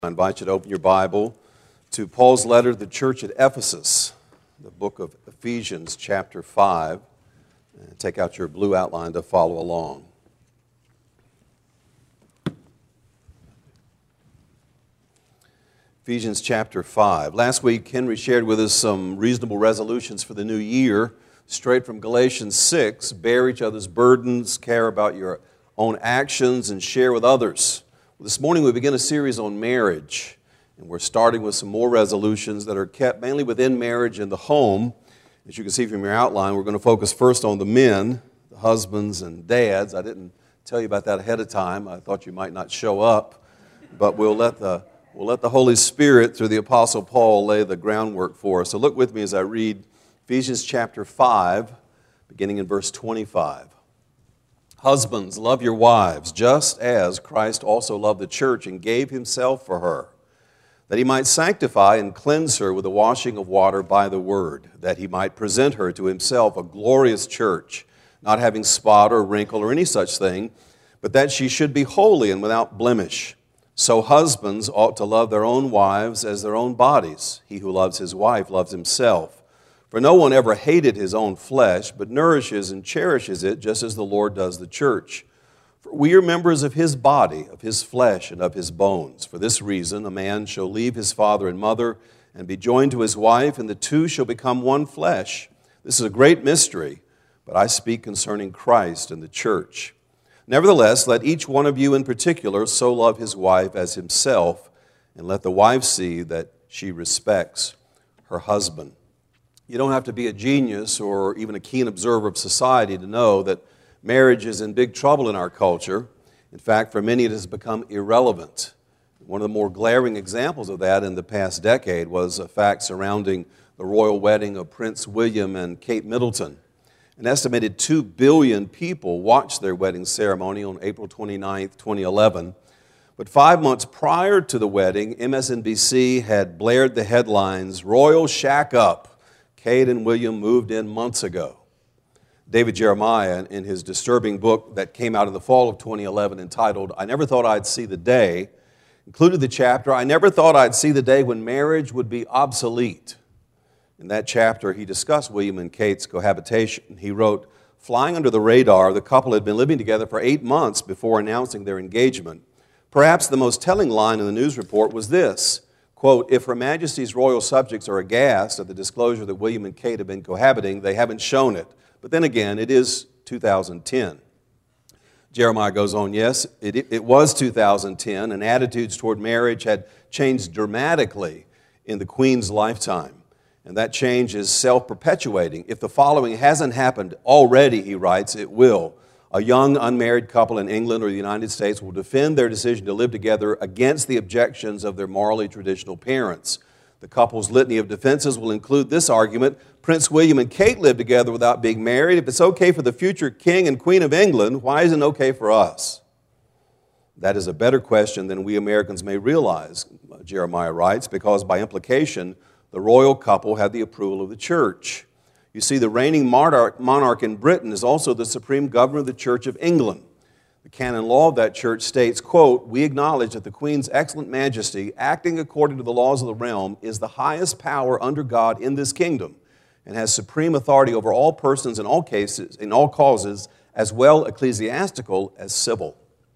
I invite you to open your Bible to Paul's letter to the church at Ephesus, the book of Ephesians, chapter 5. And take out your blue outline to follow along. Ephesians chapter 5. Last week, Henry shared with us some reasonable resolutions for the new year, straight from Galatians 6. Bear each other's burdens, care about your own actions, and share with others. This morning we begin a series on marriage, and we're starting with some more resolutions that are kept mainly within marriage and the home. As you can see from your outline, we're going to focus first on the men, the husbands and dads. I didn't tell you about that ahead of time. I thought you might not show up, but we'll let the Holy Spirit, through the Apostle Paul, lay the groundwork for us. So look with me as I read Ephesians chapter 5, beginning in verse 25. Husbands, love your wives, just as Christ also loved the church and gave himself for her, that he might sanctify and cleanse her with the washing of water by the word, that he might present her to himself a glorious church, not having spot or wrinkle or any such thing, but that she should be holy and without blemish. So husbands ought to love their own wives as their own bodies. He who loves his wife loves himself. For no one ever hated his own flesh, but nourishes and cherishes it, just as the Lord does the church. For we are members of his body, of his flesh, and of his bones. For this reason, a man shall leave his father and mother, and be joined to his wife, and the two shall become one flesh. This is a great mystery, but I speak concerning Christ and the church. Nevertheless, let each one of you in particular so love his wife as himself, and let the wife see that she respects her husband. You don't have to be a genius or even a keen observer of society to know that marriage is in big trouble in our culture. In fact, for many it has become irrelevant. One of the more glaring examples of that in the past decade was a fact surrounding the royal wedding of Prince William and Kate Middleton. An estimated 2 billion people watched their wedding ceremony on April 29, 2011. But 5 months prior to the wedding, MSNBC had blared the headlines, "Royal Shack Up. Kate and William moved in months ago." David Jeremiah, in his disturbing book that came out in the fall of 2011 entitled, "I Never Thought I'd See the Day," included the chapter, "I Never Thought I'd See the Day When Marriage Would Be Obsolete." In that chapter, he discussed William and Kate's cohabitation. He wrote, "Flying under the radar, the couple had been living together for 8 months before announcing their engagement. Perhaps the most telling line in the news report was this, quote, if Her Majesty's royal subjects are aghast at the disclosure that William and Kate have been cohabiting, they haven't shown it. But then again, it is 2010. Jeremiah goes on, yes, it was 2010, and attitudes toward marriage had changed dramatically in the Queen's lifetime. And that change is self-perpetuating. If the following hasn't happened already, he writes, it will. A young unmarried couple in England or the United States will defend their decision to live together against the objections of their morally traditional parents. The couple's litany of defenses will include this argument: Prince William and Kate lived together without being married. If it's okay for the future King and Queen of England, why isn't it okay for us? That is a better question than we Americans may realize, Jeremiah writes, because by implication, the royal couple had the approval of the church. You see, the reigning monarch in Britain is also the supreme governor of the Church of England. The canon law of that church states, quote, we acknowledge that the Queen's excellent majesty, acting according to the laws of the realm, is the highest power under God in this kingdom and has supreme authority over all persons in all cases, in all causes, as well ecclesiastical as civil.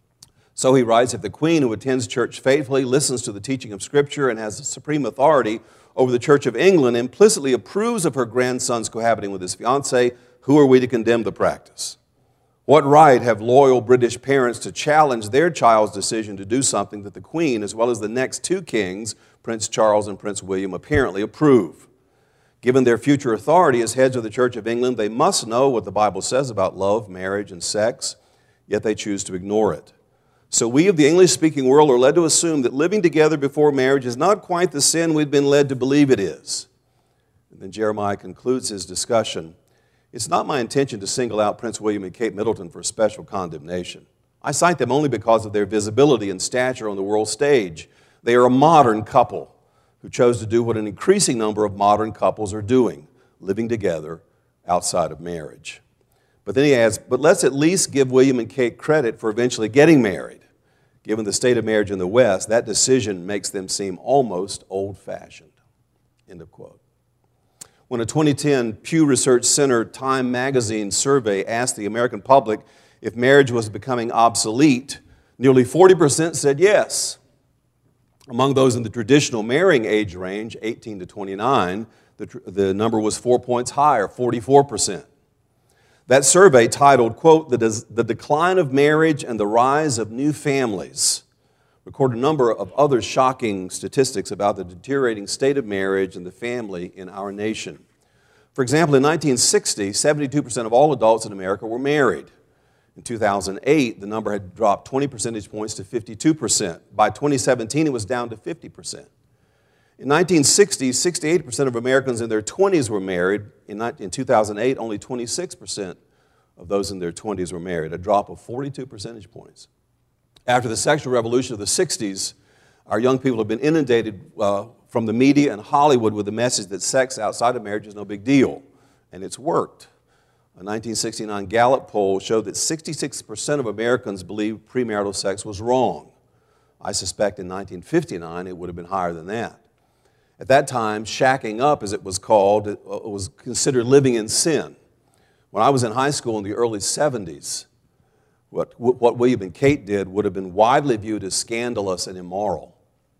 So he writes, if the Queen, who attends church faithfully, listens to the teaching of Scripture, and has the supreme authority over the Church of England, implicitly approves of her grandson's cohabiting with his fiancée, who are we to condemn the practice? What right have loyal British parents to challenge their child's decision to do something that the Queen, as well as the next 2 kings, Prince Charles and Prince William, apparently approve? Given their future authority as heads of the Church of England, they must know what the Bible says about love, marriage, and sex, yet they choose to ignore it. So we of the English-speaking world are led to assume that living together before marriage is not quite the sin we've been led to believe it is. And then Jeremiah concludes his discussion. It's not my intention to single out Prince William and Kate Middleton for special condemnation. I cite them only because of their visibility and stature on the world stage. They are a modern couple who chose to do what an increasing number of modern couples are doing, living together outside of marriage. But then he adds, but let's at least give William and Kate credit for eventually getting married. Given the state of marriage in the West, that decision makes them seem almost old-fashioned. End of quote. When a 2010 Pew Research Center Time magazine survey asked the American public if marriage was becoming obsolete, nearly 40% said yes. Among those in the traditional marrying age range, 18 to 29, the number was 4 points higher, 44%. That survey, titled, quote, The Decline of Marriage and the Rise of New Families, recorded a number of other shocking statistics about the deteriorating state of marriage and the family in our nation. For example, in 1960, 72% of all adults in America were married. In 2008, the number had dropped 20 percentage points to 52%. By 2017, it was down to 50%. In 1960, 68% of Americans in their 20s were married. In 2008, only 26% of those in their 20s were married, a drop of 42 percentage points. After the sexual revolution of the 60s, our young people have been inundated from the media and Hollywood with the message that sex outside of marriage is no big deal, and it's worked. A 1969 Gallup poll showed that 66% of Americans believed premarital sex was wrong. I suspect in 1959 it would have been higher than that. At that time, shacking up, as it was called, it was considered living in sin. When I was in high school in the early 70s, what William and Kate did would have been widely viewed as scandalous and immoral.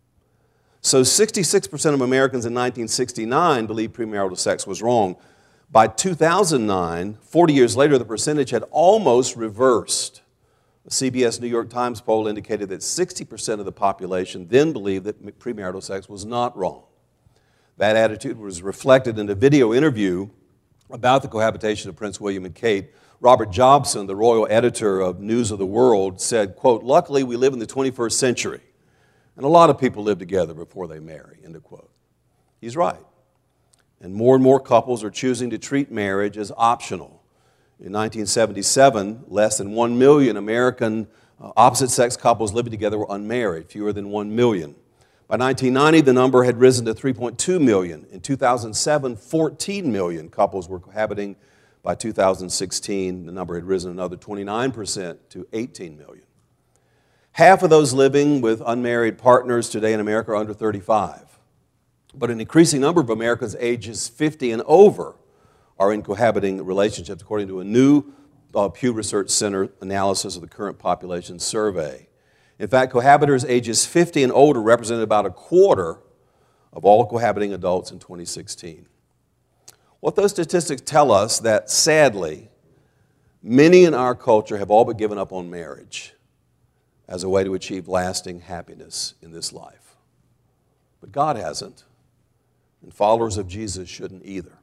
So 66% of Americans in 1969 believed premarital sex was wrong. By 2009, 40 years later, the percentage had almost reversed. A CBS New York Times poll indicated that 60% of the population then believed that premarital sex was not wrong. That attitude was reflected in a video interview about the cohabitation of Prince William and Kate. Robert Jobson, the royal editor of News of the World, said, quote, "Luckily, we live in the 21st century, and a lot of people live together before they marry," end of quote. He's right. And more couples are choosing to treat marriage as optional. In 1977, less than 1 million American opposite-sex couples living together were unmarried, fewer than 1 million. By 1990, the number had risen to 3.2 million. In 2007, 14 million couples were cohabiting. By 2016, the number had risen another 29% to 18 million. Half of those living with unmarried partners today in America are under 35. But an increasing number of Americans ages 50 and over are in cohabiting relationships, according to a new Pew Research Center analysis of the current population survey. In fact, cohabitors ages 50 and older represented about a quarter of all cohabiting adults in 2016. What those statistics tell us that, sadly, many in our culture have all but given up on marriage as a way to achieve lasting happiness in this life. But God hasn't, and followers of Jesus shouldn't either.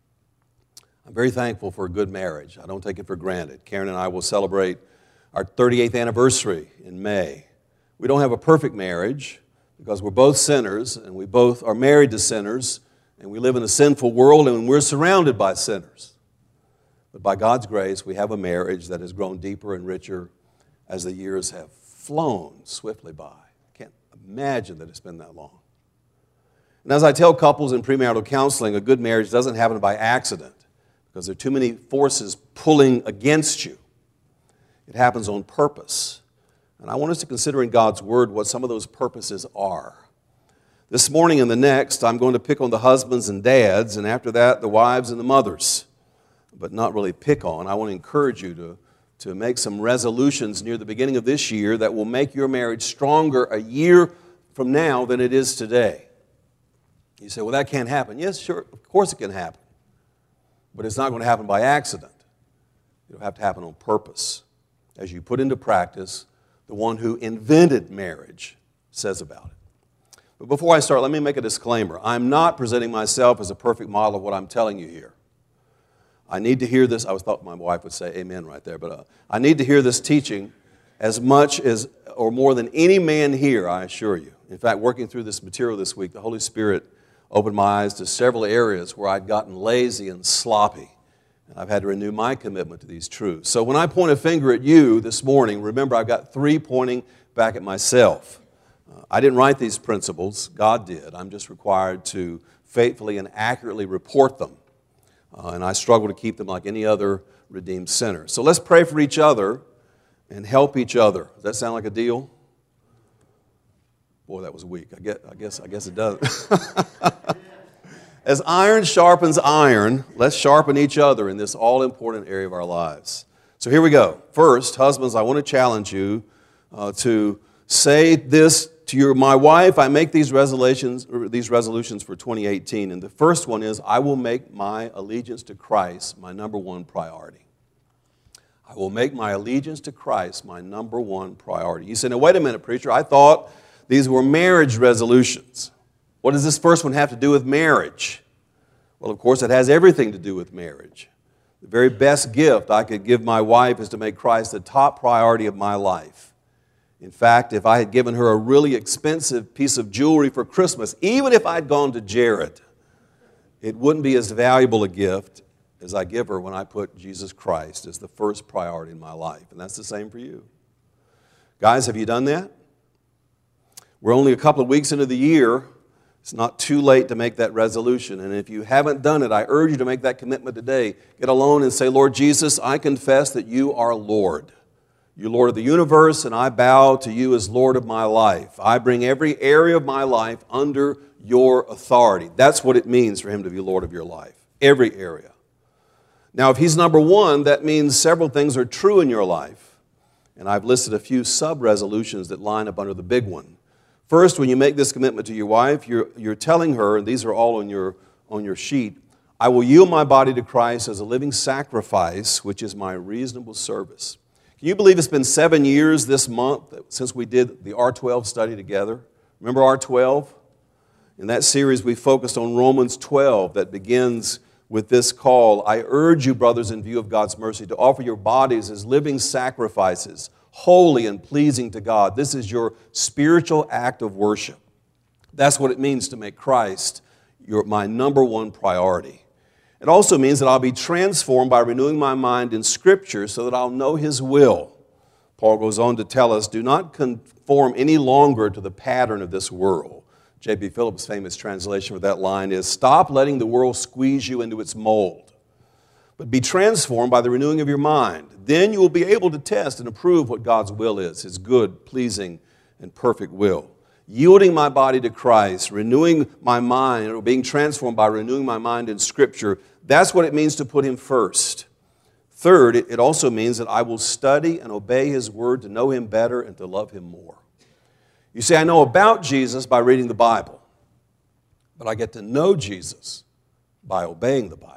I'm very thankful for a good marriage. I don't take it for granted. Karen and I will celebrate our 38th anniversary in May. We don't have a perfect marriage because we're both sinners and we both are married to sinners and we live in a sinful world and we're surrounded by sinners. But by God's grace, we have a marriage that has grown deeper and richer as the years have flown swiftly by. I can't imagine that it's been that long. And as I tell couples in premarital counseling, a good marriage doesn't happen by accident because there are too many forces pulling against you. It happens on purpose. And I want us to consider in God's Word what some of those purposes are. This morning and the next, I'm going to pick on the husbands and dads, and after that, the wives and the mothers. But not really pick on. I want to encourage you to make some resolutions near the beginning of this year that will make your marriage stronger a year from now than it is today. You say, well, that can't happen. Yes, sure, of course it can happen. But it's not going to happen by accident. It'll have to happen on purpose. As you put into practice the one who invented marriage says about it. But before I start, let me make a disclaimer. I'm not presenting myself as a perfect model of what I'm telling you here. I need to hear this. I thought my wife would say amen right there, but I need to hear this teaching as much as or more than any man here, I assure you. In fact, working through this material this week, the Holy Spirit opened my eyes to several areas where I'd gotten lazy and sloppy. And I've had to renew my commitment to these truths. So when I point a finger at you this morning, remember I've got 3 pointing back at myself. I didn't write these principles. God did. I'm just required to faithfully and accurately report them. And I struggle to keep them like any other redeemed sinner. So let's pray for each other and help each other. Does that sound like a deal? Boy, that was weak. I guess it does. As iron sharpens iron, let's sharpen each other in this all-important area of our lives. So here we go. First, husbands, I want to challenge you to say this to my wife. I make these resolutions for 2018, and the first one is, I will make my allegiance to Christ my number one priority. I will make my allegiance to Christ my number one priority. You say, now wait a minute, preacher, I thought these were marriage resolutions. What does this first one have to do with marriage? Well, of course, it has everything to do with marriage. The very best gift I could give my wife is to make Christ the top priority of my life. In fact, if I had given her a really expensive piece of jewelry for Christmas, even if I'd gone to Jared, it wouldn't be as valuable a gift as I give her when I put Jesus Christ as the first priority in my life. And that's the same for you. Guys, have you done that? We're only a couple of weeks into the year. It's not too late to make that resolution. And if you haven't done it, I urge you to make that commitment today. Get alone and say, Lord Jesus, I confess that you are Lord. You're Lord of the universe, and I bow to you as Lord of my life. I bring every area of my life under your authority. That's what it means for him to be Lord of your life. Every area. Now, if he's number one, that means several things are true in your life. And I've listed a few sub-resolutions that line up under the big one. First, when you make this commitment to your wife, you're telling her, and these are all on your sheet, I will yield my body to Christ as a living sacrifice, which is my reasonable service. Can you believe it's been 7 years this month since we did the R12 study together? Remember R12? In that series, we focused on Romans 12 that begins with this call, I urge you, brothers, in view of God's mercy, to offer your bodies as living sacrifices, holy and pleasing to God. This is your spiritual act of worship. That's what it means to make Christ my number one priority. It also means that I'll be transformed by renewing my mind in Scripture so that I'll know His will. Paul goes on to tell us, do not conform any longer to the pattern of this world. J.B. Phillips' famous translation for that line is, stop letting the world squeeze you into its mold, but be transformed by the renewing of your mind. Then you will be able to test and approve what God's will is, His good, pleasing, and perfect will. Yielding my body to Christ, renewing my mind, or being transformed by renewing my mind in Scripture, that's what it means to put Him first. Third, it also means that I will study and obey His Word to know Him better and to love Him more. You see, I know about Jesus by reading the Bible, but I get to know Jesus by obeying the Bible.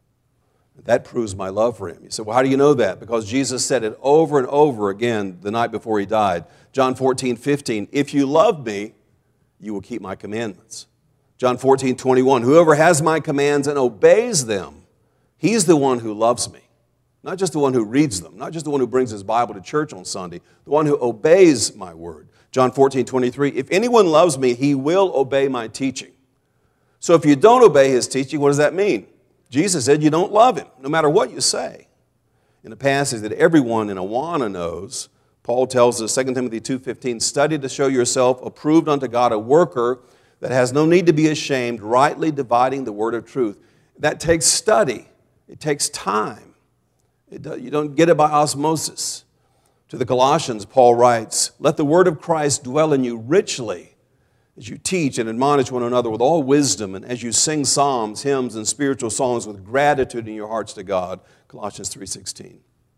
That proves my love for Him. You say, well, how do you know that? Because Jesus said it over and over again the night before He died. John 14:15, if you love me, you will keep my commandments. John 14:21, whoever has my commands and obeys them, he's the one who loves me. Not just the one who reads them, not just the one who brings his Bible to church on Sunday, the one who obeys my word. John 14:23, if anyone loves me, he will obey my teaching. So if you don't obey His teaching, what does that mean? Jesus said you don't love Him, no matter what you say. In a passage that everyone in Awana knows, Paul tells us, 2 Timothy 2:15, study to show yourself approved unto God, a worker that has no need to be ashamed, rightly dividing the word of truth. That takes study. It takes time. You don't get it by osmosis. To the Colossians, Paul writes, let the word of Christ dwell in you richly, as you teach and admonish one another with all wisdom, and as you sing psalms, hymns, and spiritual songs with gratitude in your hearts to God. Colossians 3:16.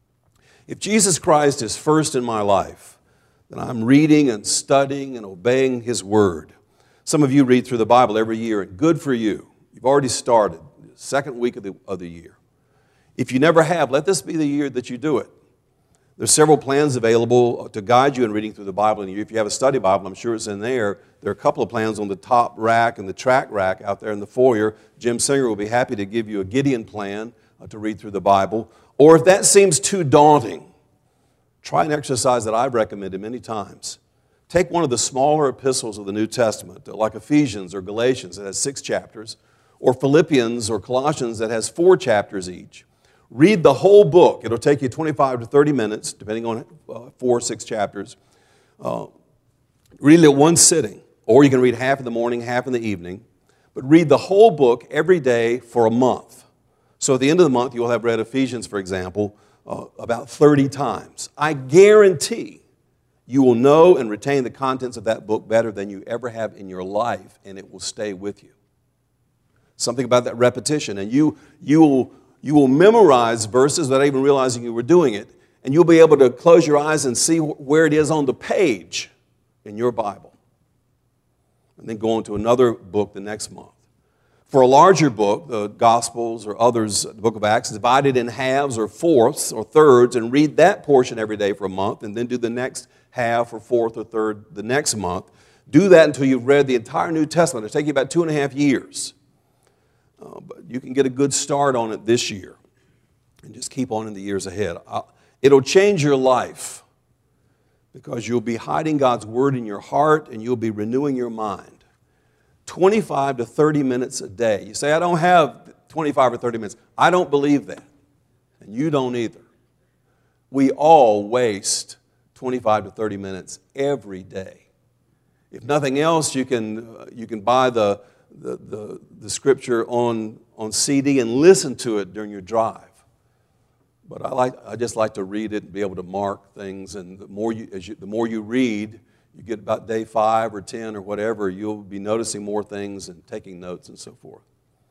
If Jesus Christ is first in my life, then I'm reading and studying and obeying His Word. Some of you read through the Bible every year, and good for you. You've already started, the second week of the year. If you never have, let this be the year that you do it. There's several plans available to guide you in reading through the Bible. And if you have a study Bible, I'm sure it's in there. There are a couple of plans on the top rack and the track rack out there in the foyer. Jim Singer will be happy to give you a Gideon plan to read through the Bible. Or if that seems too daunting, try an exercise that I've recommended many times. Take one of the smaller epistles of the New Testament, like Ephesians or Galatians that has 6 chapters, or Philippians or Colossians that has 4 chapters each. Read the whole book. It'll take you 25 to 30 minutes, depending on 4 or 6 chapters. Read it at one sitting, or you can read half in the morning, half in the evening. But read the whole book every day for a month. So at the end of the month, you'll have read Ephesians, for example, about 30 times. I guarantee You will know and retain the contents of that book better than you ever have in your life, and it will stay with you. Something about that repetition. And you will memorize verses without even realizing you were doing it, and you'll be able to close your eyes and see where it is on the page in your Bible. And then go on to another book the next month. For a larger book, the Gospels or others, the book of Acts, divide it in halves or fourths or thirds and read that portion every day for a month, and then do the next half or fourth or third the next month. Do that until you've read the entire New Testament. It'll take you about 2.5 years. But you can get a good start on it this year and just keep on in the years ahead. It'll change your life because you'll be hiding God's Word in your heart and you'll be renewing your mind. 25 to 30 minutes a day. You say, I don't have 25 or 30 minutes. I don't believe that. And you don't either. We all waste 25 to 30 minutes every day. If nothing else, you can buy the scripture on CD and listen to it during your drive. But I just like to read it and be able to mark things. And the more you read, you get about day 5 or 10 or whatever, you'll be noticing more things and taking notes and so forth.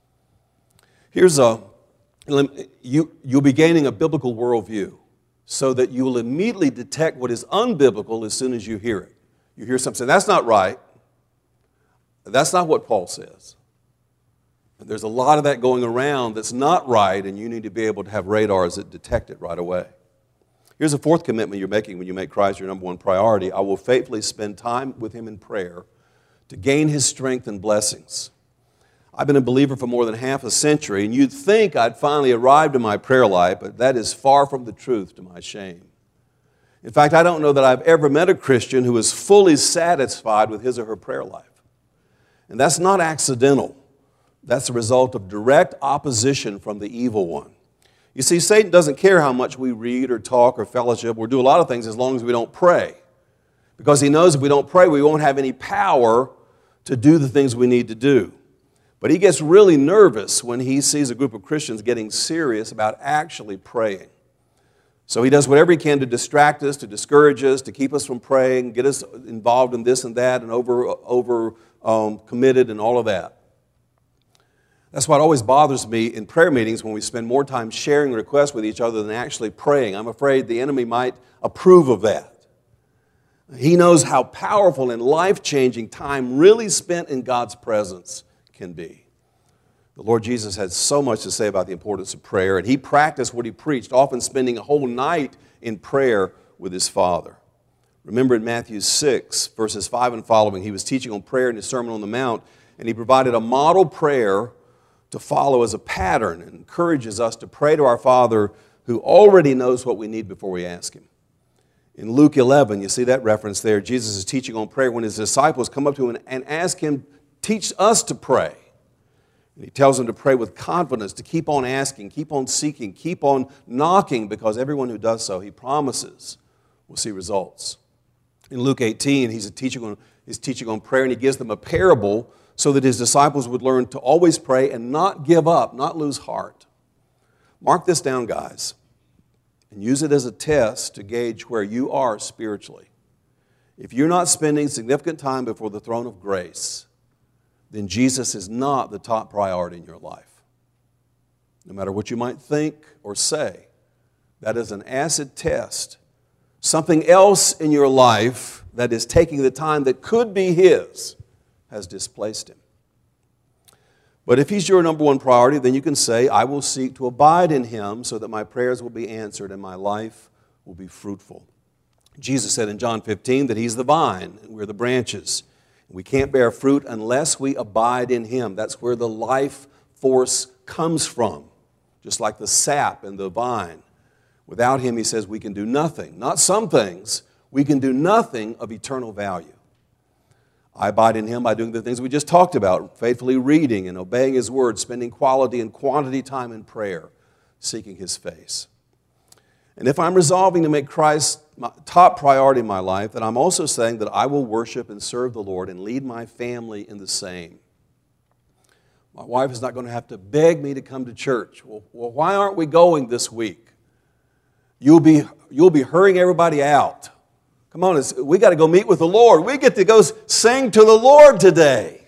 You'll be gaining a biblical worldview so that you will immediately detect what is unbiblical as soon as you hear it. You hear something say, that's not right. That's not what Paul says. And there's a lot of that going around that's not right, and you need to be able to have radars that detect it right away. Here's a fourth commitment you're making when you make Christ your number one priority. I will faithfully spend time with Him in prayer to gain His strength and blessings. I've been a believer for more than half a century, and you'd think I'd finally arrived in my prayer life, but that is far from the truth to my shame. In fact, I don't know that I've ever met a Christian who is fully satisfied with his or her prayer life. And that's not accidental. That's the result of direct opposition from the evil one. You see, Satan doesn't care how much we read or talk or fellowship or do a lot of things as long as we don't pray. Because he knows if we don't pray, we won't have any power to do the things we need to do. But he gets really nervous when he sees a group of Christians getting serious about actually praying. So he does whatever he can to distract us, to discourage us, to keep us from praying, get us involved in this and that and over committed and all of that. That's why it always bothers me in prayer meetings when we spend more time sharing requests with each other than actually praying. I'm afraid the enemy might approve of that. He knows how powerful and life-changing time really spent in God's presence can be. The Lord Jesus had so much to say about the importance of prayer, and He practiced what He preached, often spending a whole night in prayer with His Father. Remember in Matthew 6, verses 5 and following, He was teaching on prayer in His Sermon on the Mount, and He provided a model prayer to follow as a pattern and encourages us to pray to our Father who already knows what we need before we ask Him. In Luke 11, you see that reference there. Jesus is teaching on prayer when His disciples come up to Him and ask Him, teach us to pray. And He tells them to pray with confidence, to keep on asking, keep on seeking, keep on knocking, because everyone who does so, He promises, will see results. In Luke 18, He's teaching on prayer, and He gives them a parable so that His disciples would learn to always pray and not give up, not lose heart. Mark this down, guys, and use it as a test to gauge where you are spiritually. If you're not spending significant time before the throne of grace, then Jesus is not the top priority in your life. No matter what you might think or say, that is an acid test. Something else in your life that is taking the time that could be His has displaced Him. But if He's your number one priority, then you can say, I will seek to abide in Him so that my prayers will be answered and my life will be fruitful. Jesus said in John 15 that He's the vine and we're the branches. We can't bear fruit unless we abide in Him. That's where the life force comes from, just like the sap in the vine. Without Him, He says, we can do nothing. Not some things. We can do nothing of eternal value. I abide in Him by doing the things we just talked about, faithfully reading and obeying His word, spending quality and quantity time in prayer, seeking His face. And if I'm resolving to make Christ my top priority in my life, then I'm also saying that I will worship and serve the Lord and lead my family in the same. My wife is not going to have to beg me to come to church. Well, why aren't we going this week? You'll be hurrying everybody out Come on, we got to go meet with the Lord. We get to go sing to the Lord today.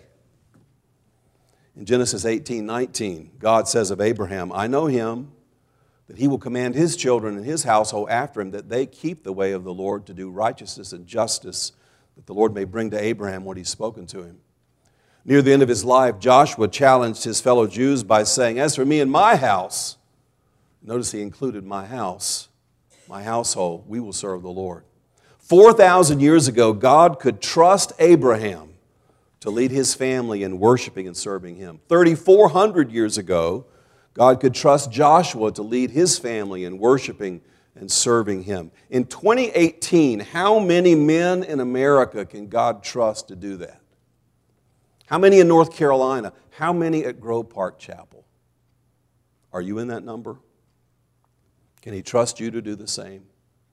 In Genesis 18:19, God says of Abraham, I know him, that he will command his children and his household after him, that they keep the way of the Lord to do righteousness and justice, that the Lord may bring to Abraham what he's spoken to him. Near the end of his life, Joshua challenged his fellow Jews by saying, as for me and my house, notice he included my house, my household, we will serve the Lord. 4,000 years ago, God could trust Abraham to lead his family in worshiping and serving him. 3,400 years ago, God could trust Joshua to lead his family in worshiping and serving him. In 2018, how many men in America can God trust to do that? How many in North Carolina? How many at Grove Park Chapel? Are you in that number? Can he trust you to do the same?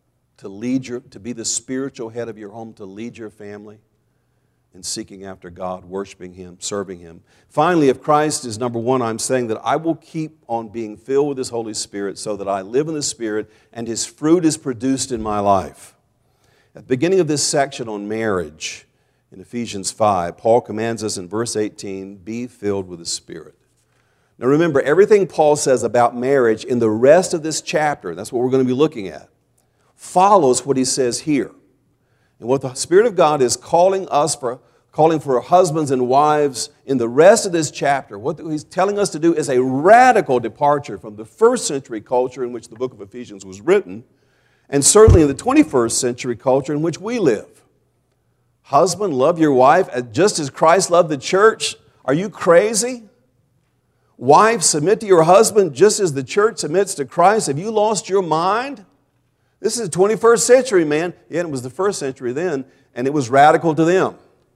To be the spiritual head of your home, to lead your family in seeking after God, worshiping him, serving him. Finally, if Christ is number one, I'm saying that I will keep on being filled with his Holy Spirit so that I live in the Spirit and his fruit is produced in my life. At the beginning of this section on marriage, in Ephesians 5, Paul commands us in verse 18, be filled with the Spirit. Now remember, everything Paul says about marriage in the rest of this chapter, that's what we're going to be looking at, follows what he says here. And what the Spirit of God is calling for husbands and wives in the rest of this chapter, what he's telling us to do is a radical departure from the first century culture in which the book of Ephesians was written, and certainly in the 21st century culture in which we live. Husband, love your wife just as Christ loved the church. Are you crazy? Wife, submit to your husband just as the church submits to Christ. Have you lost your mind? This is the 21st century, man. Yeah, it was the first century then, and it was radical to them.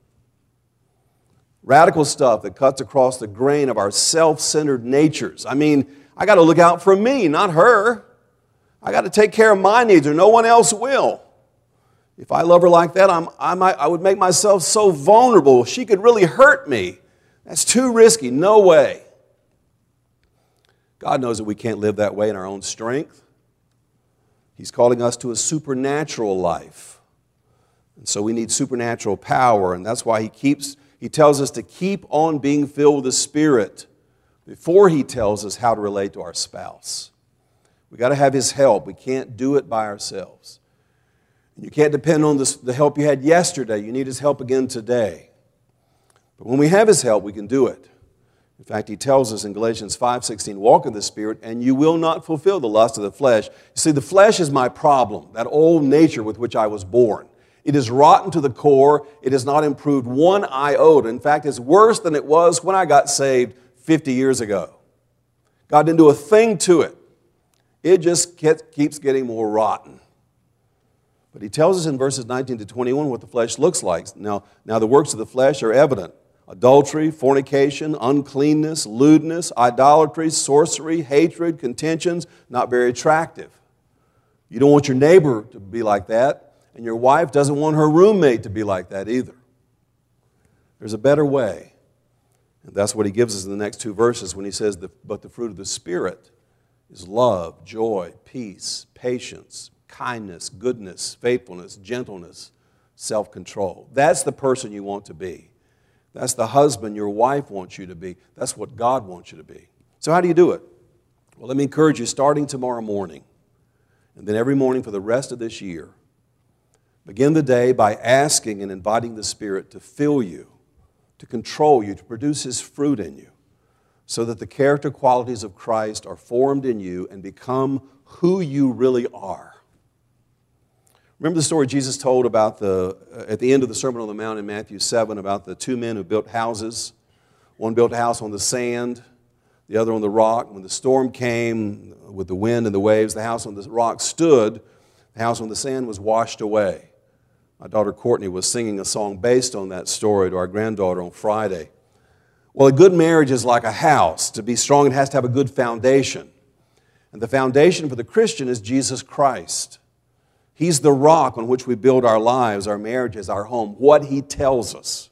Radical stuff that cuts across the grain of our self-centered natures. I mean, I got to look out for me, not her. I got to take care of my needs, or no one else will. If I love her like that, I would make myself so vulnerable. She could really hurt me. That's too risky. No way. God knows that we can't live that way in our own strength. He's calling us to a supernatural life. And so we need supernatural power, and that's why he tells us to keep on being filled with the Spirit before he tells us how to relate to our spouse. We've got to have his help. We can't do it by ourselves. And you can't depend on the help you had yesterday. You need his help again today. But when we have his help, we can do it. In fact, he tells us in Galatians 5:16, walk in the Spirit, and you will not fulfill the lust of the flesh. You see, the flesh is my problem, that old nature with which I was born. It is rotten to the core. It has not improved one iota. In fact, it's worse than it was when I got saved 50 years ago. God didn't do a thing to it. It just keeps getting more rotten. But he tells us in verses 19 to 21 what the flesh looks like. Now the works of the flesh are evident. Adultery, fornication, uncleanness, lewdness, idolatry, sorcery, hatred, contentions, not very attractive. You don't want your neighbor to be like that, and your wife doesn't want her roommate to be like that either. There's a better way. And that's what he gives us in the next two verses when he says, but the fruit of the Spirit is love, joy, peace, patience, kindness, goodness, faithfulness, gentleness, self-control. That's the person you want to be. That's the husband your wife wants you to be. That's what God wants you to be. So how do you do it? Well, let me encourage you, starting tomorrow morning, and then every morning for the rest of this year, begin the day by asking and inviting the Spirit to fill you, to control you, to produce his fruit in you, so that the character qualities of Christ are formed in you and become who you really are. Remember the story Jesus told about at the end of the Sermon on the Mount in Matthew 7 about the two men who built houses. One built a house on the sand, the other on the rock. When the storm came with the wind and the waves, the house on the rock stood. The house on the sand was washed away. My daughter Courtney was singing a song based on that story to our granddaughter on Friday. Well, a good marriage is like a house. To be strong, it has to have a good foundation. And the foundation for the Christian is Jesus Christ. He's the rock on which we build our lives, our marriages, our home, what he tells us.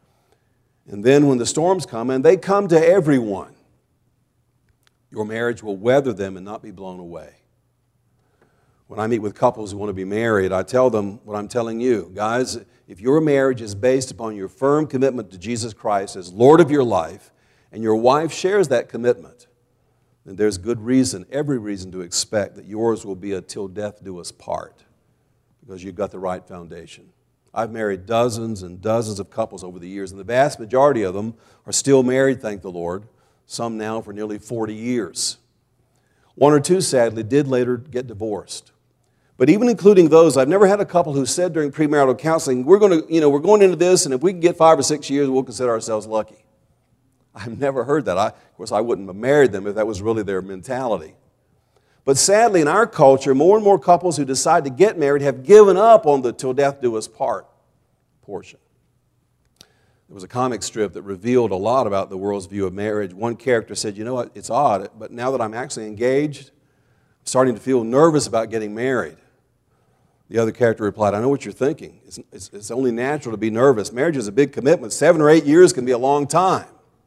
And then when the storms come, and they come to everyone, your marriage will weather them and not be blown away. When I meet with couples who want to be married, I tell them what I'm telling you. Guys, if your marriage is based upon your firm commitment to Jesus Christ as Lord of your life, and your wife shares that commitment, then there's good reason, every reason to expect that yours will be a till death do us part, because you've got the right foundation. I've married dozens and dozens of couples over the years, and the vast majority of them are still married, thank the Lord, some now for nearly 40 years. One or two, sadly, did later get divorced. But even including those, I've never had a couple who said during premarital counseling, we're going into this, and if we can get 5 or 6 years, we'll consider ourselves lucky. I've never heard that. Of course, I wouldn't have married them if that was really their mentality. But sadly, in our culture, more and more couples who decide to get married have given up on the till death do us part portion. There was a comic strip that revealed a lot about the world's view of marriage. One character said, you know what, it's odd, but now that I'm actually engaged, I'm starting to feel nervous about getting married. The other character replied, I know what you're thinking. It's only natural to be nervous. Marriage is a big commitment. 7 or 8 years can be a long time.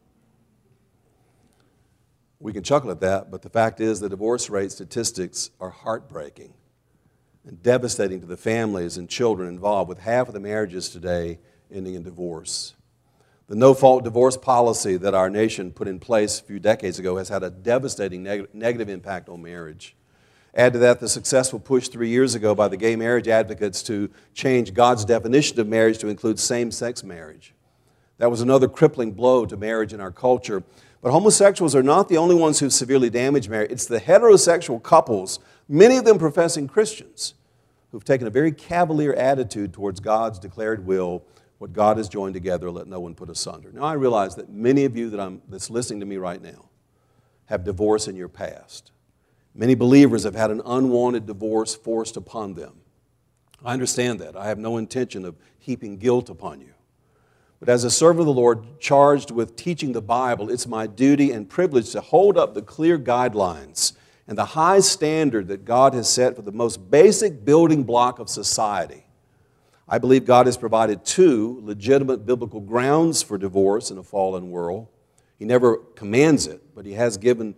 We can chuckle at that, but the fact is the divorce rate statistics are heartbreaking and devastating to the families and children involved, with half of the marriages today ending in divorce. The no-fault divorce policy that our nation put in place a few decades ago has had a devastating negative impact on marriage. Add to that the successful push 3 years ago by the gay marriage advocates to change God's definition of marriage to include same-sex marriage. That was another crippling blow to marriage in our culture. But homosexuals are not the only ones who've severely damaged marriage. It's the heterosexual couples, many of them professing Christians, who've taken a very cavalier attitude towards God's declared will. What God has joined together, let no one put asunder. Now, I realize that many of you that's listening to me right now have divorce in your past. Many believers have had an unwanted divorce forced upon them. I understand that. I have no intention of heaping guilt upon you. But as a servant of the Lord charged with teaching the Bible, it's my duty and privilege to hold up the clear guidelines and the high standard that God has set for the most basic building block of society. I believe God has provided 2 legitimate biblical grounds for divorce in a fallen world. He never commands it, but He has given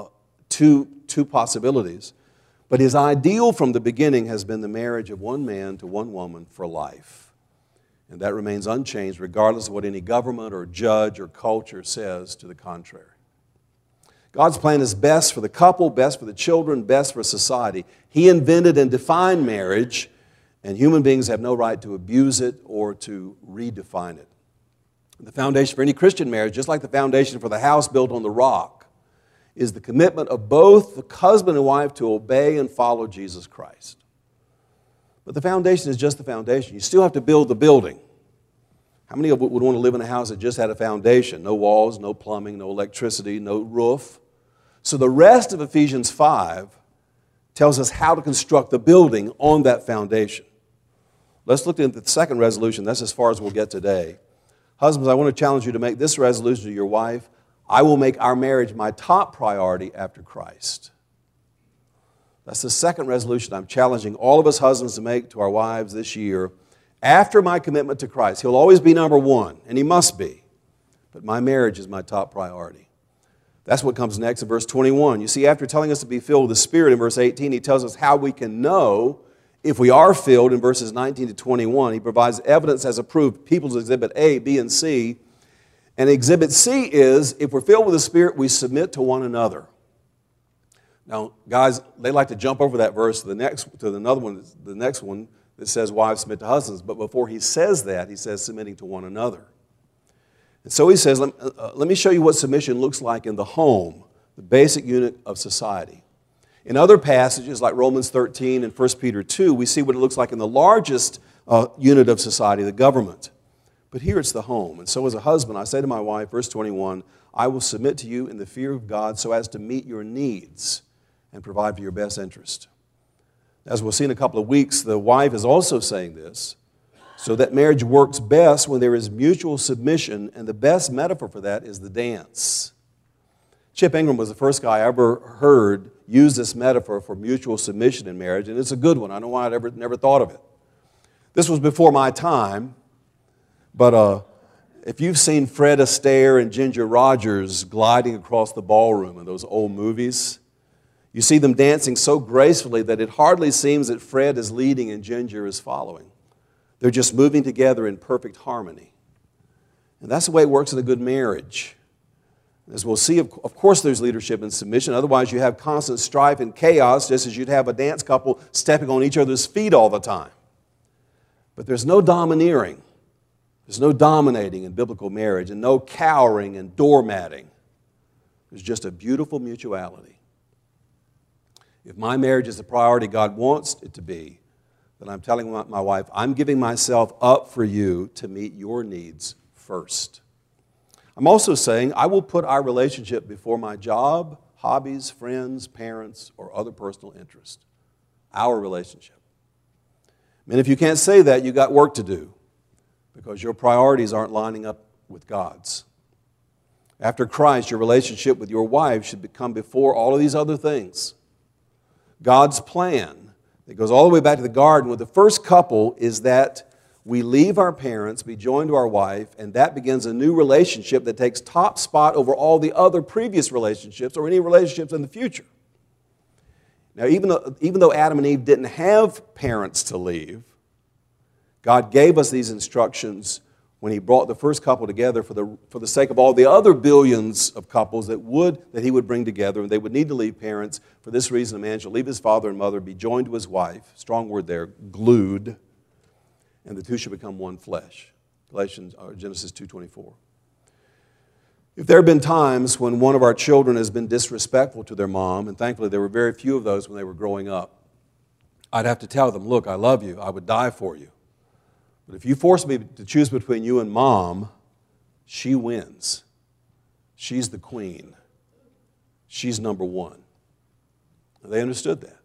two possibilities. But His ideal from the beginning has been the marriage of one man to one woman for life. And that remains unchanged regardless of what any government or judge or culture says to the contrary. God's plan is best for the couple, best for the children, best for society. He invented and defined marriage, and human beings have no right to abuse it or to redefine it. The foundation for any Christian marriage, just like the foundation for the house built on the rock, is the commitment of both the husband and wife to obey and follow Jesus Christ. But the foundation is just the foundation. You still have to build the building. How many of you would want to live in a house that just had a foundation? No walls, no plumbing, no electricity, no roof. So the rest of Ephesians 5 tells us how to construct the building on that foundation. Let's look at the second resolution. That's as far as we'll get today. Husbands, I want to challenge you to make this resolution to your wife. I will make our marriage my top priority after Christ. That's the second resolution I'm challenging all of us husbands to make to our wives this year. After my commitment to Christ, He'll always be number one, and He must be. But my marriage is my top priority. That's what comes next in verse 21. You see, after telling us to be filled with the Spirit in verse 18, He tells us how we can know if we are filled in verses 19 to 21. He provides evidence as approved, People's Exhibit A, B, and C. And Exhibit C is, if we're filled with the Spirit, we submit to one another. Now, guys, they like to jump over that verse to the next one that says, wives submit to husbands. But before he says that, he says submitting to one another. And so he says, let me show you what submission looks like in the home, the basic unit of society. In other passages like Romans 13 and 1 Peter 2, we see what it looks like in the largest unit of society, the government. But here it's the home. And so as a husband, I say to my wife, verse 21, I will submit to you in the fear of God so as to meet your needs and provide for your best interest. As we'll see in a couple of weeks, the wife is also saying this, so that marriage works best when there is mutual submission, and the best metaphor for that is the dance. Chip Ingram was the first guy I ever heard use this metaphor for mutual submission in marriage, and it's a good one. I don't know why I'd never thought of it. This was before my time, but if you've seen Fred Astaire and Ginger Rogers gliding across the ballroom in those old movies, You see them dancing so gracefully that it hardly seems that Fred is leading and Ginger is following. They're just moving together in perfect harmony. And that's the way it works in a good marriage. As we'll see, of course there's leadership and submission. Otherwise you have constant strife and chaos, just as you'd have a dance couple stepping on each other's feet all the time. But there's no domineering. There's no dominating in biblical marriage, and no cowering and doormatting. There's just a beautiful mutuality. If my marriage is the priority God wants it to be, then I'm telling my wife, I'm giving myself up for you to meet your needs first. I'm also saying I will put our relationship before my job, hobbies, friends, parents, or other personal interests. Our relationship. And if you can't say that, you got work to do because your priorities aren't lining up with God's. After Christ, your relationship with your wife should come before all of these other things. God's plan that goes all the way back to the garden with the first couple is that we leave our parents, be joined to our wife, and that begins a new relationship that takes top spot over all the other previous relationships or any relationships in the future. Now, even though Adam and Eve didn't have parents to leave, God gave us these instructions when He brought the first couple together for the sake of all the other billions of couples that He would bring together, and they would need to leave parents. For this reason, a man shall leave his father and mother, be joined to his wife, strong word there, glued, and the two shall become one flesh. Genesis 2:24. If there have been times when one of our children has been disrespectful to their mom, and thankfully there were very few of those when they were growing up, I'd have to tell them, look, I love you, I would die for you. But if you force me to choose between you and mom, she wins. She's the queen. She's number one. They understood that.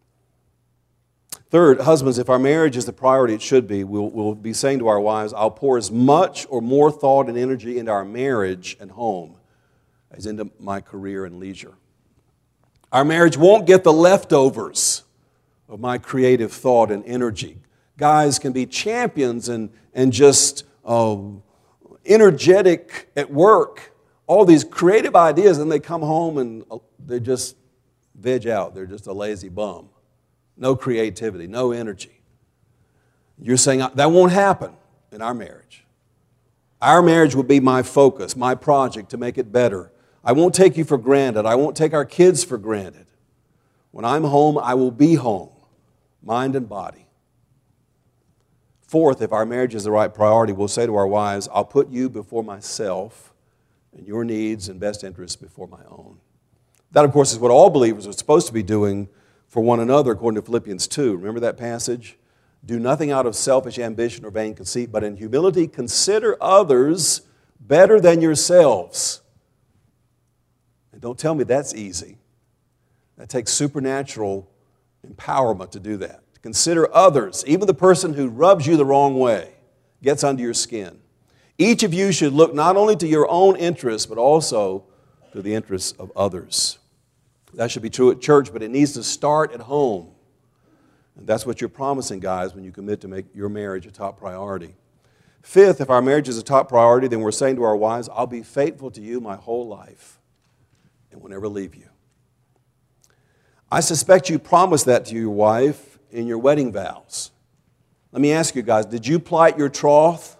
Third, husbands, if our marriage is the priority it should be, we'll be saying to our wives, I'll pour as much or more thought and energy into our marriage and home as into my career and leisure. Our marriage won't get the leftovers of my creative thought and energy. Guys can be champions and just energetic at work, all these creative ideas, and they come home and they just veg out. They're just a lazy bum. No creativity, no energy. You're saying that won't happen in our marriage. Our marriage will be my focus, my project to make it better. I won't take you for granted. I won't take our kids for granted. When I'm home, I will be home, mind and body. Fourth, if our marriage is the right priority, we'll say to our wives, I'll put you before myself and your needs and best interests before my own. That, of course, is what all believers are supposed to be doing for one another, according to Philippians 2. Remember that passage? Do nothing out of selfish ambition or vain conceit, but in humility consider others better than yourselves. And don't tell me that's easy. That takes supernatural empowerment to do that. To consider others, even the person who rubs you the wrong way, gets under your skin. Each of you should look not only to your own interests, but also to the interests of others. That should be true at church, but it needs to start at home. And that's what you're promising, guys, when you commit to make your marriage a top priority. Fifth, if our marriage is a top priority, then we're saying to our wives, I'll be faithful to you my whole life and will never leave you. I suspect you promised that to your wife in your wedding vows. Let me ask you guys, did you plight your troth?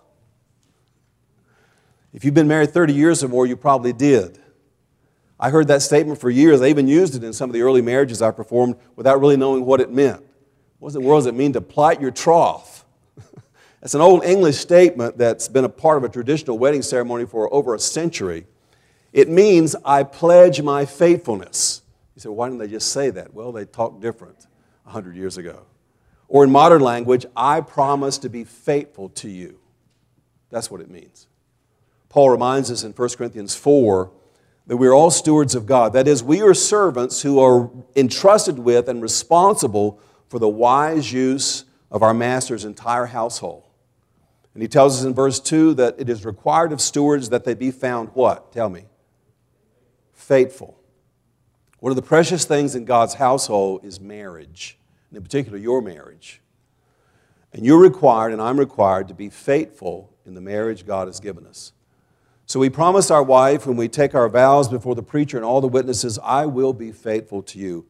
If you've been married 30 years or more, you probably did. I heard that statement for years. I even used it in some of the early marriages I performed without really knowing what it meant. What in the world does it mean to plight your troth? It's an old English statement that's been a part of a traditional wedding ceremony for over a century. It means, I pledge my faithfulness. You say, why didn't they just say that? Well, they talked different 100 years ago. Or in modern language, I promise to be faithful to you. That's what it means. Paul reminds us in 1 Corinthians 4 that we are all stewards of God. That is, we are servants who are entrusted with and responsible for the wise use of our master's entire household. And he tells us in verse 2 that it is required of stewards that they be found what? Tell me. Faithful. One of the precious things in God's household is marriage, and in particular your marriage. And you're required, and I'm required, to be faithful in the marriage God has given us. So we promise our wife when we take our vows before the preacher and all the witnesses, I will be faithful to you.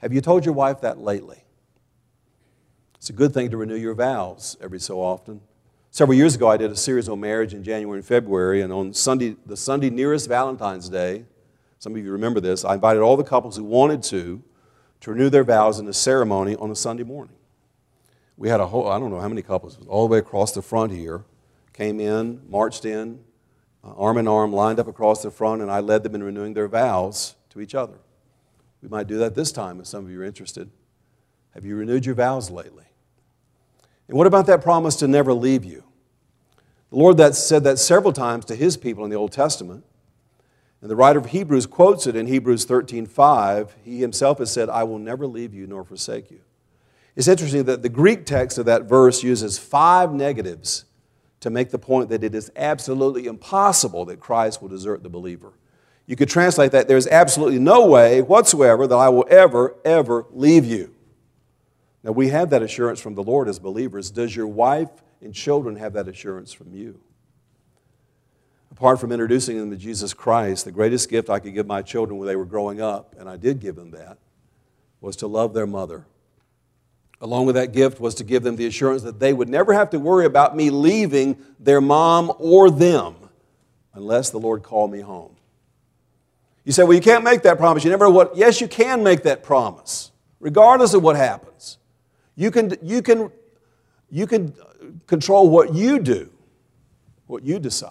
Have you told your wife that lately? It's a good thing to renew your vows every so often. Several years ago, I did a series on marriage in January and February, and on the Sunday nearest Valentine's Day, some of you remember this, I invited all the couples who wanted to renew their vows in a ceremony on a Sunday morning. We had I don't know how many couples, all the way across the front here, came in, marched in, arm in arm, lined up across the front, and I led them in renewing their vows to each other. We might do that this time if some of you are interested. Have you renewed your vows lately? And what about that promise to never leave you? The Lord said that several times to His people in the Old Testament. And the writer of Hebrews quotes it in Hebrews 13:5. He Himself has said, I will never leave you nor forsake you. It's interesting that the Greek text of that verse uses 5 negatives to make the point that it is absolutely impossible that Christ will desert the believer. You could translate that, there's absolutely no way whatsoever that I will ever leave you. Now, we have that assurance from the Lord as believers. Does your wife and children have that assurance from you? Apart from introducing them to Jesus Christ, the greatest gift I could give my children when they were growing up, and I did give them that, was to love their mother. Along with that gift was to give them the assurance that they would never have to worry about me leaving their mom or them unless the Lord called me home. You say, well, you can't make that promise. You never know what. Yes, you can make that promise, regardless of what happens. You can control what you do, what you decide.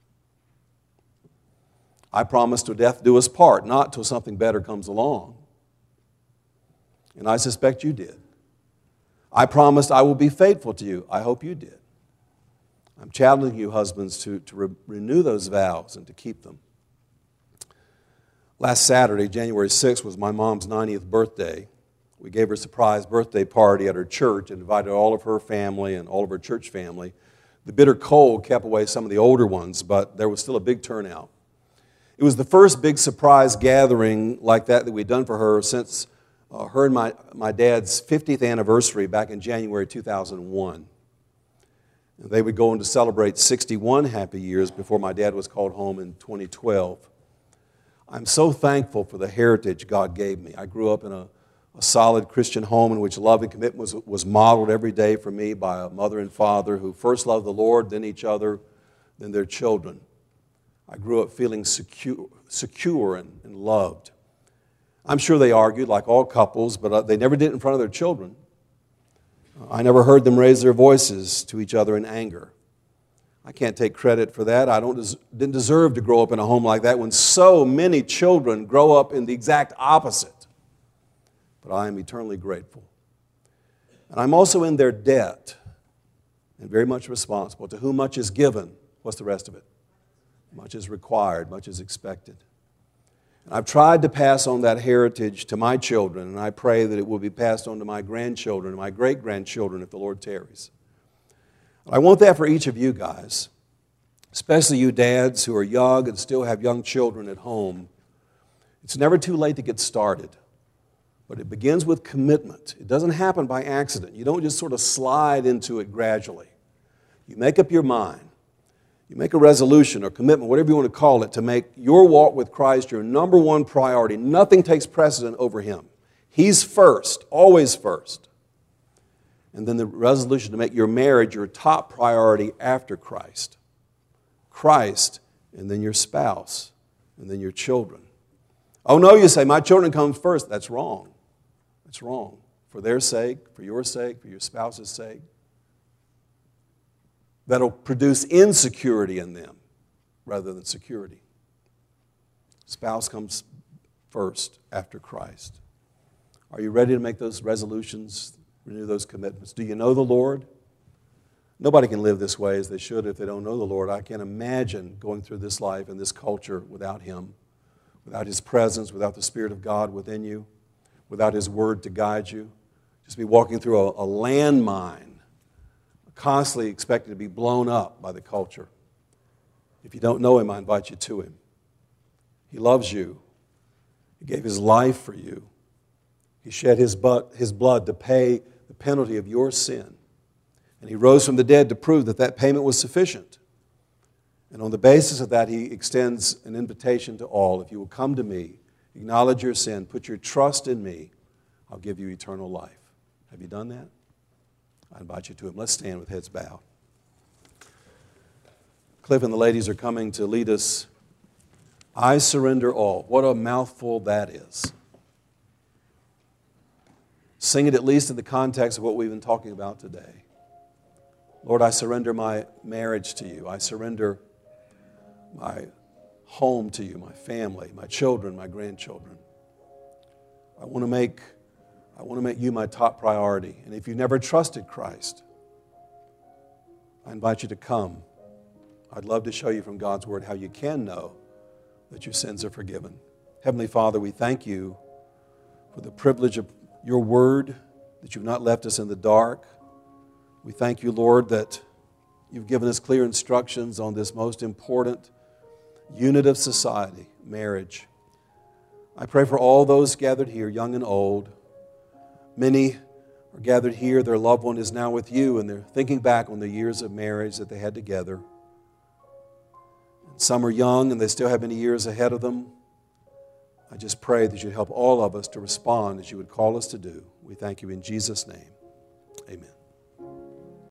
I promise till death do us part, not till something better comes along. And I suspect you did. I promised I will be faithful to you. I hope you did. I'm challenging you, husbands, to renew those vows and to keep them. Last Saturday, January 6th, was my mom's 90th birthday. We gave her a surprise birthday party at her church and invited all of her family and all of her church family. The bitter cold kept away some of the older ones, but there was still a big turnout. It was the first big surprise gathering like that we'd done for her since her and my dad's 50th anniversary back in January 2001. They would go on to celebrate 61 happy years before my dad was called home in 2012. I'm so thankful for the heritage God gave me. I grew up in a solid Christian home in which love and commitment was modeled every day for me by a mother and father who first loved the Lord, then each other, then their children. I grew up feeling secure and loved. I'm sure they argued like all couples, but they never did it in front of their children. I never heard them raise their voices to each other in anger. I can't take credit for that. I didn't deserve to grow up in a home like that when so many children grow up in the exact opposite. But I am eternally grateful. And I'm also in their debt and very much responsible. To whom much is given, what's the rest of it? Much is required, much is expected. And I've tried to pass on that heritage to my children, and I pray that it will be passed on to my grandchildren and my great-grandchildren if the Lord tarries. I want that for each of you guys, especially you dads who are young and still have young children at home. It's never too late to get started, but it begins with commitment. It doesn't happen by accident. You don't just sort of slide into it gradually. You make up your mind. You make a resolution or commitment, whatever you want to call it, to make your walk with Christ your number one priority. Nothing takes precedent over Him. He's first, always first. And then the resolution to make your marriage your top priority after Christ. Christ, and then your spouse, and then your children. Oh no, you say, my children come first. That's wrong. That's wrong. For their sake, for your spouse's sake. That'll produce insecurity in them rather than security. Spouse comes first after Christ. Are you ready to make those resolutions, renew those commitments? Do you know the Lord? Nobody can live this way as they should if they don't know the Lord. I can't imagine going through this life and this culture without Him, without His presence, without the Spirit of God within you, without His Word to guide you. Just be walking through a landmine, constantly expected to be blown up by the culture. If you don't know Him, I invite you to Him. He loves you. He gave His life for you. He shed His blood to pay the penalty of your sin. And He rose from the dead to prove that that payment was sufficient. And on the basis of that, He extends an invitation to all. If you will come to me, acknowledge your sin, put your trust in me, I'll give you eternal life. Have you done that? I invite you to Him. Let's stand with heads bowed. Cliff and the ladies are coming to lead us. I surrender all. What a mouthful that is. Sing it at least in the context of what we've been talking about today. Lord, I surrender my marriage to you. I surrender my home to you, my family, my children, my grandchildren. I want to make you my top priority. And if you've never trusted Christ, I invite you to come. I'd love to show you from God's Word how you can know that your sins are forgiven. Heavenly Father, we thank you for the privilege of your Word, that you've not left us in the dark. We thank you, Lord, that you've given us clear instructions on this most important unit of society, marriage. I pray for all those gathered here, young and old. Many are gathered here, their loved one is now with you, and they're thinking back on the years of marriage that they had together. Some are young and they still have many years ahead of them. I just pray that you'd help all of us to respond as you would call us to do. We thank you in Jesus' name. Amen.